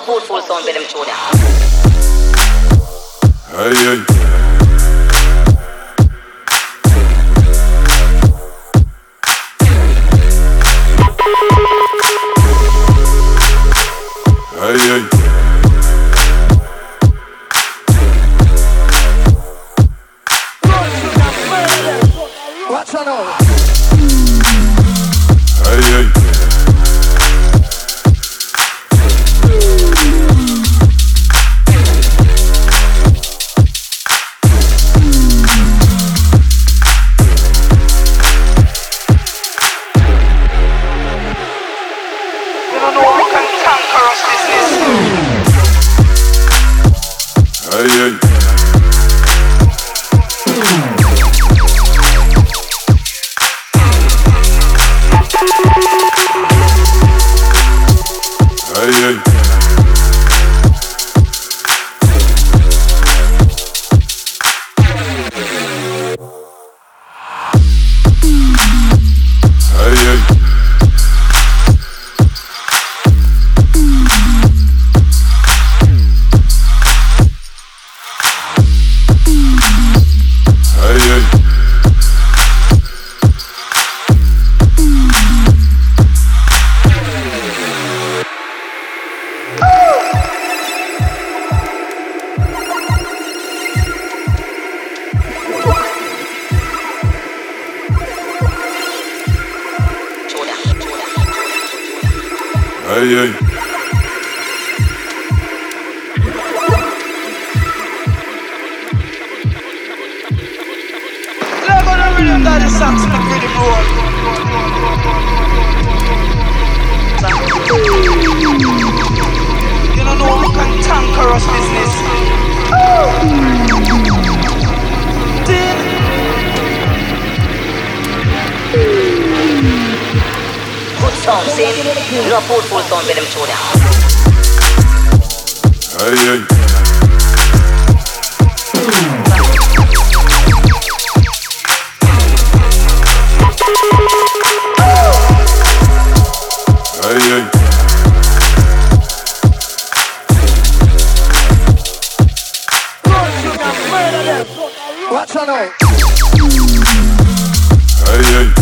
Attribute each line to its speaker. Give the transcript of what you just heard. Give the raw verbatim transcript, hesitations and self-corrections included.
Speaker 1: fruitful sound with them tune ya.
Speaker 2: Hey, hey. Hey, hey.
Speaker 3: Watch out now.
Speaker 2: Hey, hey. Hey, hey. Hey, hey. Hey, hey. Hey, hey. Hey, hey.
Speaker 3: Love on the rhythm that the sax make rhythm roll. You don't know what cantankerous business. Ding.
Speaker 1: Good sound, see? You know fruitful sound with them tune ya.
Speaker 2: Hey, hey. Hey, hey.
Speaker 3: Watch out now.
Speaker 2: Hey, hey.